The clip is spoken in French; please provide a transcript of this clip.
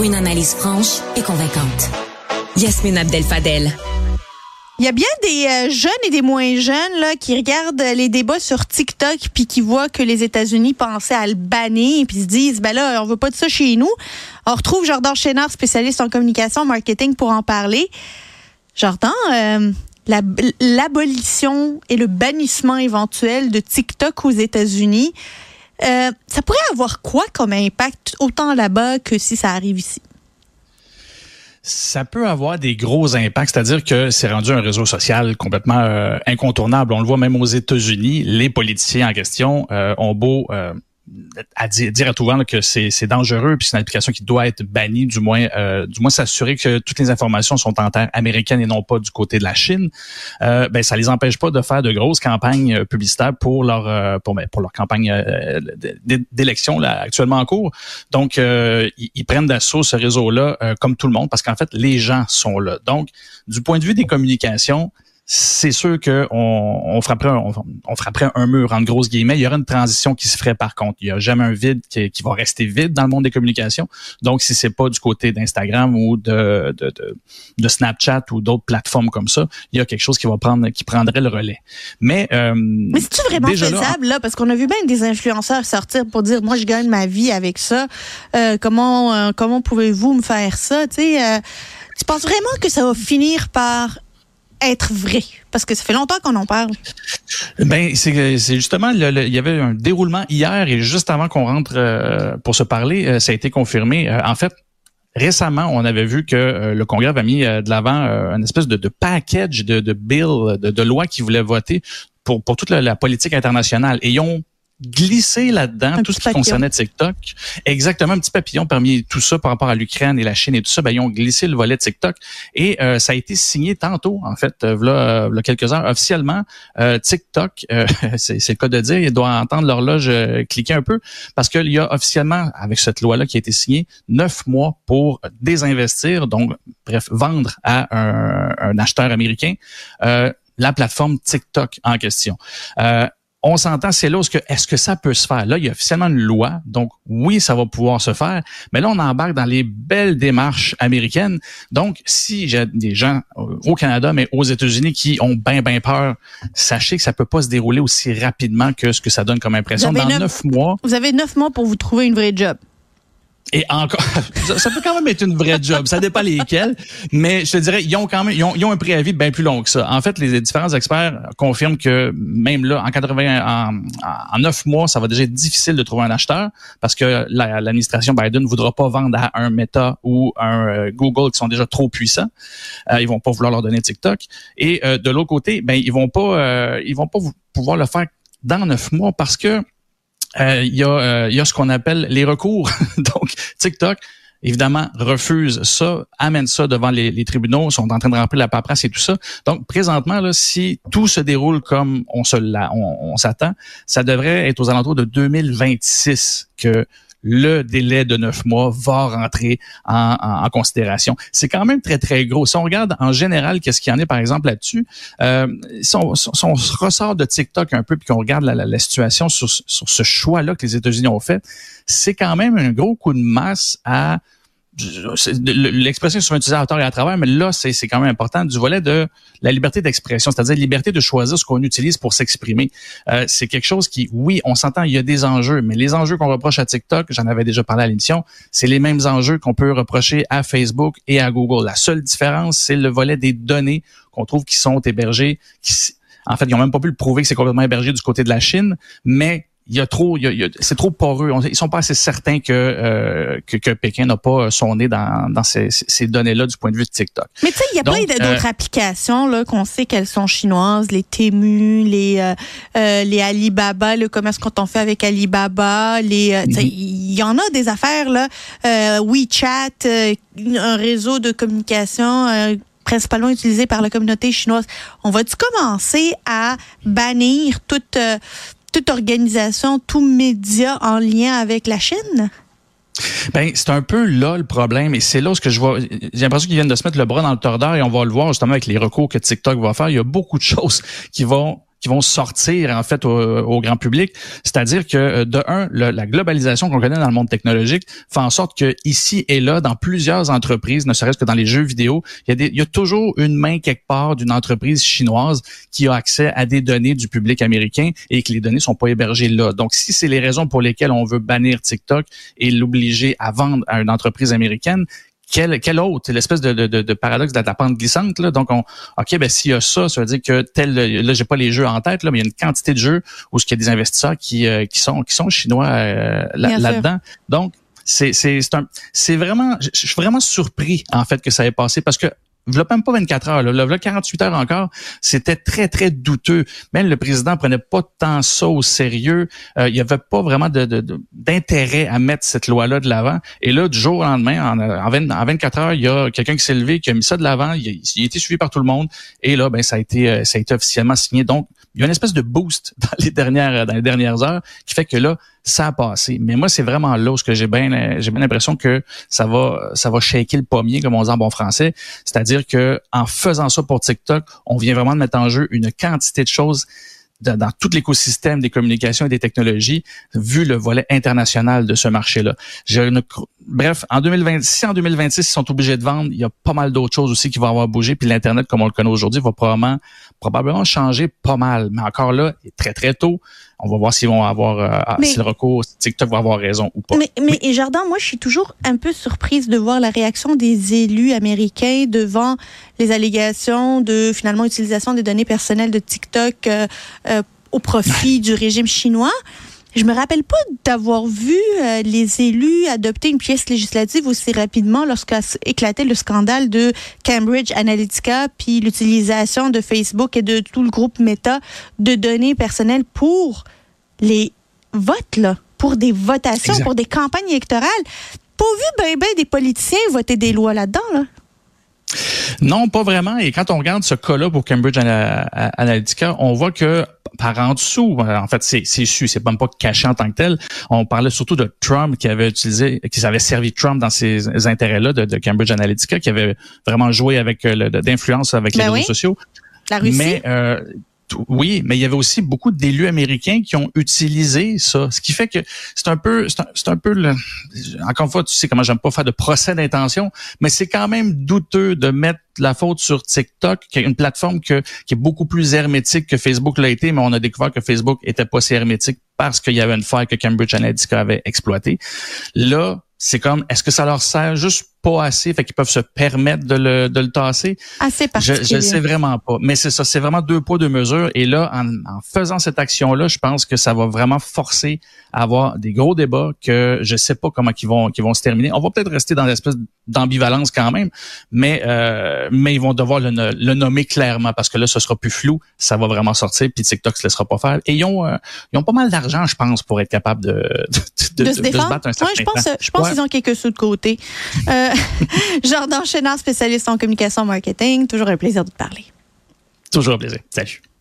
pour une analyse franche et convaincante. Yasmine Abdel-Fadel. Il y a bien des jeunes et des moins jeunes là qui regardent les débats sur TikTok puis qui voient que les États-Unis pensaient à le bannir puis se disent ben là on veut pas de ça chez nous. On retrouve Jordan Chénard, spécialiste en communication marketing, pour en parler. Jordan, l'abolition et le bannissement éventuel de TikTok aux États-Unis, ça pourrait avoir quoi comme impact autant là-bas que si ça arrive ici? Ça peut avoir des gros impacts, c'est-à-dire que c'est rendu un réseau social complètement incontournable. On le voit même aux États-Unis. Les politiciens en question ont beau dire à tout vent là, que c'est dangereux, puis c'est une application qui doit être bannie, du moins s'assurer que toutes les informations sont en terre américaine et non pas du côté de la Chine. Ben ça les empêche pas de faire de grosses campagnes publicitaires pour leur campagne d'élection là actuellement en cours. Donc ils prennent d'assaut ce réseau-là comme tout le monde, parce qu'en fait les gens sont là. Donc du point de vue des communications, c'est sûr que on frapperait un mur entre grosses guillemets. Il y aura une transition qui se ferait par contre. Il y a jamais un vide qui va rester vide dans le monde des communications. Donc si c'est pas du côté d'Instagram ou de Snapchat ou d'autres plateformes comme ça, il y a quelque chose qui prendrait le relais. Mais c'est-tu vraiment faisable là, parce qu'on a vu bien des influenceurs sortir pour dire moi je gagne ma vie avec ça. Comment pouvez-vous me faire ça? Tu penses vraiment que ça va finir par être vrai? Parce que ça fait longtemps qu'on en parle. Ben c'est justement il y avait un déroulement hier et juste avant qu'on rentre pour se parler, ça a été confirmé. En fait, récemment, on avait vu que le Congrès avait mis de l'avant une espèce de package de bill, de loi qu'ils voulaient voter pour toute la politique internationale. Et ils ont glissé là-dedans tout ce qui concernait TikTok. Exactement, un petit papillon parmi tout ça par rapport à l'Ukraine et la Chine et tout ça. Ben, ils ont glissé le volet TikTok et ça a été signé tantôt, en fait, là quelques heures. Officiellement, TikTok, c'est le cas de dire, ils doivent entendre l'horloge cliquer un peu parce qu'il y a officiellement, avec cette loi-là qui a été signée, 9 mois pour désinvestir, donc, bref, vendre à un acheteur américain la plateforme TikTok en question. On s'entend, c'est là où est-ce que ça peut se faire? Là, il y a officiellement une loi, donc oui, ça va pouvoir se faire, mais là, on embarque dans les belles démarches américaines. Donc, si j'ai des gens au Canada, mais aux États-Unis qui ont bien peur, sachez que ça peut pas se dérouler aussi rapidement que ce que ça donne comme impression. Dans 9 mois... Vous avez 9 mois pour vous trouver une vraie job. Et encore, ça peut quand même être une vraie job. Ça dépend lesquels. Mais je te dirais, ils ont un préavis bien plus long que ça. En fait, les différents experts confirment que même là, en 9 mois, ça va déjà être difficile de trouver un acheteur parce que l'administration Biden ne voudra pas vendre à un Meta ou un Google qui sont déjà trop puissants. Ils vont pas vouloir leur donner TikTok. Et de l'autre côté, ben ils vont pas pouvoir le faire dans 9 mois parce que il y a ce qu'on appelle les recours. Donc, TikTok, évidemment, refuse ça, amène ça devant les tribunaux, sont en train de remplir la paperasse et tout ça. Donc, présentement, là, si tout se déroule comme on s'attend, ça devrait être aux alentours de 2026 que le délai de 9 mois va rentrer en considération. C'est quand même très, très gros. Si on regarde en général qu'est-ce qu'il y en a, par exemple, là-dessus, si on ressort de TikTok un peu puis qu'on regarde la situation sur ce choix-là que les États-Unis ont fait, c'est quand même un gros coup de masse à... L'expression est souvent utilisée à tort et à travers, mais là, c'est quand même important, du volet de la liberté d'expression, c'est-à-dire la liberté de choisir ce qu'on utilise pour s'exprimer. C'est quelque chose qui, oui, on s'entend, il y a des enjeux, mais les enjeux qu'on reproche à TikTok, j'en avais déjà parlé à l'émission, c'est les mêmes enjeux qu'on peut reprocher à Facebook et à Google. La seule différence, c'est le volet des données qu'on trouve qui sont hébergées, en fait, ils n'ont même pas pu le prouver que c'est complètement hébergé du côté de la Chine, mais c'est trop poreux. Ils sont pas assez certains que Pékin n'a pas son nez dans ces données-là du point de vue de TikTok. Mais tu sais, il y a plein d'autres applications là qu'on sait qu'elles sont chinoises, les Temu, les Alibaba, le commerce qu'on fait avec Alibaba, il y en a des affaires là, WeChat, un réseau de communication principalement utilisé par la communauté chinoise. On va-tu commencer à bannir toute organisation, tout média en lien avec la Chine? Ben, c'est un peu là le problème, et c'est là où j'ai l'impression qu'ils viennent de se mettre le bras dans le tordeur, et on va le voir justement avec les recours que TikTok va faire. Il y a beaucoup de choses qui vont vont sortir en fait au grand public. C'est-à-dire que de un, la globalisation qu'on connaît dans le monde technologique fait en sorte que ici et là, dans plusieurs entreprises, ne serait-ce que dans les jeux vidéo, il y a toujours une main quelque part d'une entreprise chinoise qui a accès à des données du public américain et que les données sont pas hébergées là. Donc, si c'est les raisons pour lesquelles on veut bannir TikTok et l'obliger à vendre à une entreprise américaine, quelle autre, l'espèce de paradoxe de la pente glissante, là. Donc, s'il y a ça veut dire que là, j'ai pas les jeux en tête, là, mais il y a une quantité de jeux où il y a des investisseurs qui sont chinois là-dedans. Donc, c'est vraiment, je suis vraiment surpris, en fait, que ça ait passé parce que v'là même pas 24 heures, là, 48 heures encore, c'était très, très douteux. Même le président prenait pas tant ça au sérieux. Il y avait pas vraiment d'intérêt à mettre cette loi-là de l'avant. Et là, du jour au lendemain, en 24 heures, il y a quelqu'un qui s'est levé, qui a mis ça de l'avant. Il a été suivi par tout le monde. Et là, ça a été officiellement signé. Donc, il y a une espèce de boost dans les dernières heures qui fait que là, ça a passé. Mais moi, c'est vraiment là où j'ai bien l'impression que ça va shaker le pommier, comme on dit en bon français. C'est-à-dire que en faisant ça pour TikTok, on vient vraiment de mettre en jeu une quantité de choses dans tout l'écosystème des communications et des technologies, vu le volet international de ce marché-là. Bref, en 2026, ils sont obligés de vendre. Il y a pas mal d'autres choses aussi qui vont avoir bougé. Puis l'Internet, comme on le connaît aujourd'hui, va probablement changer pas mal. Mais encore là, il est très, très tôt. On va voir s'ils vont avoir, si le recours TikTok va avoir raison ou pas. Mais Jordan, moi, je suis toujours un peu surprise de voir la réaction des élus américains devant les allégations de, finalement, utilisation des données personnelles de TikTok au profit du régime chinois. Je me rappelle pas d'avoir vu les élus adopter une pièce législative aussi rapidement lorsqu'a éclaté le scandale de Cambridge Analytica puis l'utilisation de Facebook et de tout le groupe Meta de données personnelles pour les votes, là, pour des votations, pour des campagnes électorales. Pas vu ben des politiciens voter des lois là-dedans, là. Non, pas vraiment. Et quand on regarde ce cas-là pour Cambridge Analytica, on voit que par en dessous, en fait, c'est su, c'est même pas caché en tant que tel. On parlait surtout de Trump qui avait servi Trump dans ces intérêts-là de Cambridge Analytica, qui avait vraiment joué avec d'influence avec les réseaux sociaux. La Russie. Mais oui, mais il y avait aussi beaucoup d'élus américains qui ont utilisé ça, ce qui fait que c'est un peu encore une fois, tu sais comment j'aime pas faire de procès d'intention, mais c'est quand même douteux de mettre la faute sur TikTok, qui est une plateforme qui est beaucoup plus hermétique que Facebook l'a été, mais on a découvert que Facebook était pas si hermétique parce qu'il y avait une faille que Cambridge Analytica avait exploitée. Là, c'est comme, est-ce que ça leur sert juste pas assez, fait qu'ils peuvent se permettre de le tasser? Assez particulier. Je sais vraiment pas. Mais c'est ça, c'est vraiment 2 poids 2 mesures. Et là, en faisant cette action-là, je pense que ça va vraiment forcer à avoir des gros débats que je sais pas comment qu'ils vont se terminer. On va peut-être rester dans l'espèce d'ambivalence quand même, mais ils vont devoir le nommer clairement parce que là, ce sera plus flou, ça va vraiment sortir, puis TikTok se laissera pas faire. Et ils ont pas mal d'argent, je pense, pour être capable de se battre un certain temps. Je pense qu'ils ont quelques sous de côté. Jordan Chénard, spécialiste en communication marketing, toujours un plaisir de te parler. Toujours un plaisir. Salut.